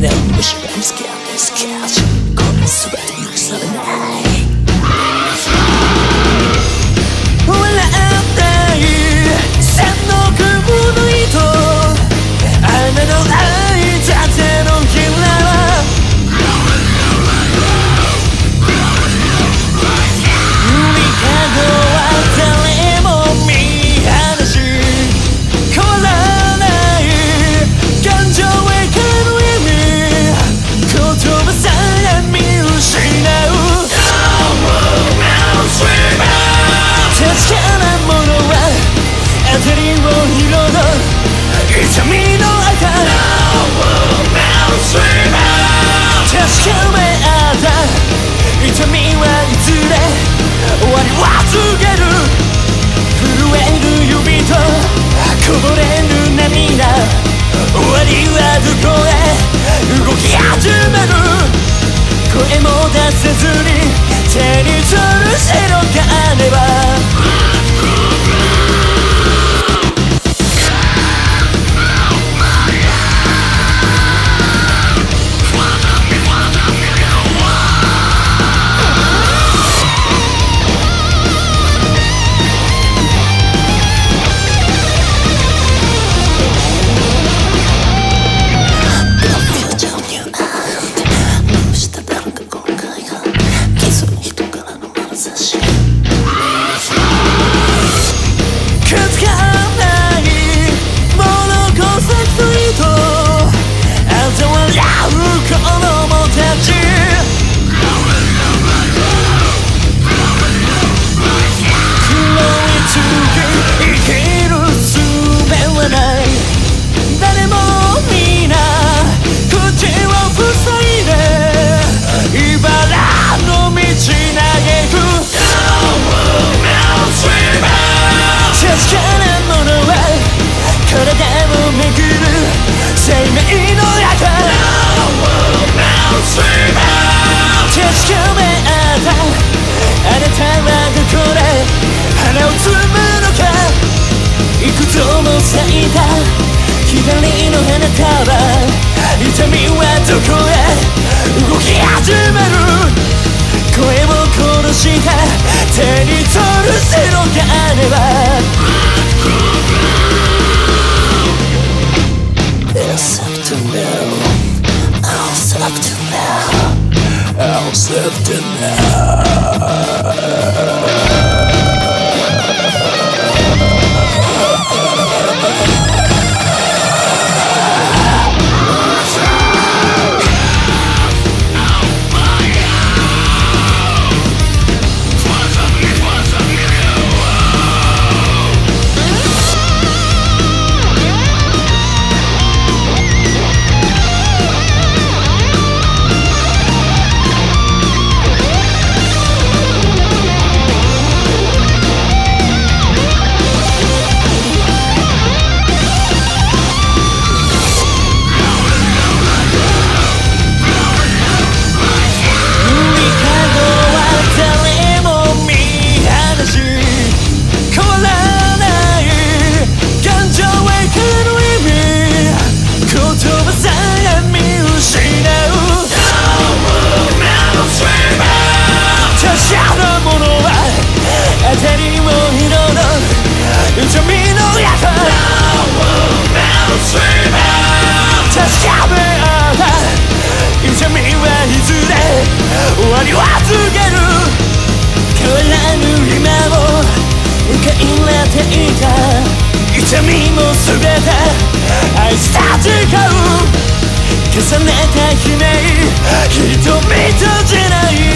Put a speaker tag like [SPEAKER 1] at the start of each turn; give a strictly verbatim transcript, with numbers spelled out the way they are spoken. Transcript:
[SPEAKER 1] 後ろにつけスケッチこれ全て許されない笑ったい千の雲の糸雨の愛だてのひらは海角は誰も見放し変わらない感情へかの意味言葉さえ見失う確かなものは辺りを彩る痛みの赤確かめ合った痛みはいずれ終わりは告げる震える指とこぼれる涙終わりはどこへ動き始める声も出せずに手に取る白金は咲いた左の花束痛みはどこへ動き始める声を殺した手に取る白金は Accept now Accept now Accept now痛みも全て愛した時間重ねた悲鳴瞳閉じない